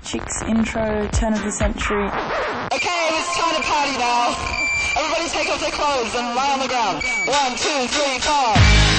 Chicks intro, turn of the century. Okay, it's time to party now. Everybody take off their clothes and lie on the ground. 1, 2, 3, 4.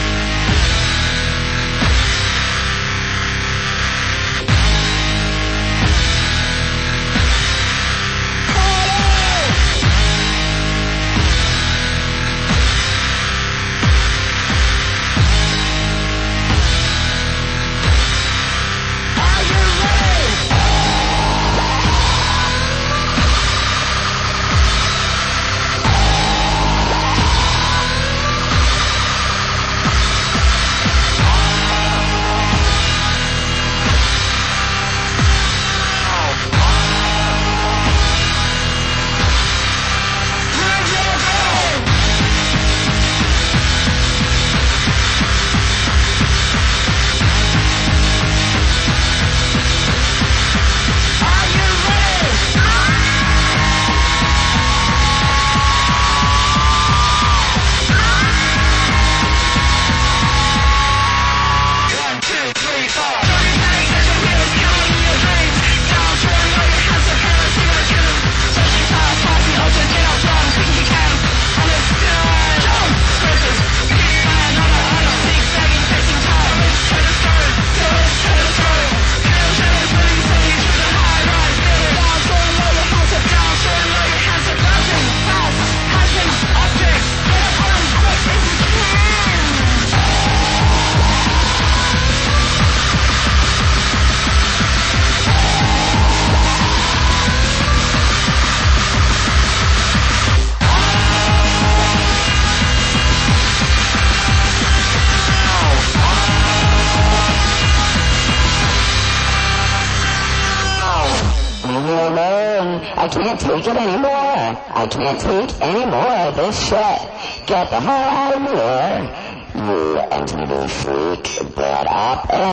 I can't take it anymore. I can't take any more of this shit. Get the hell out of here. You MTV freak, brought up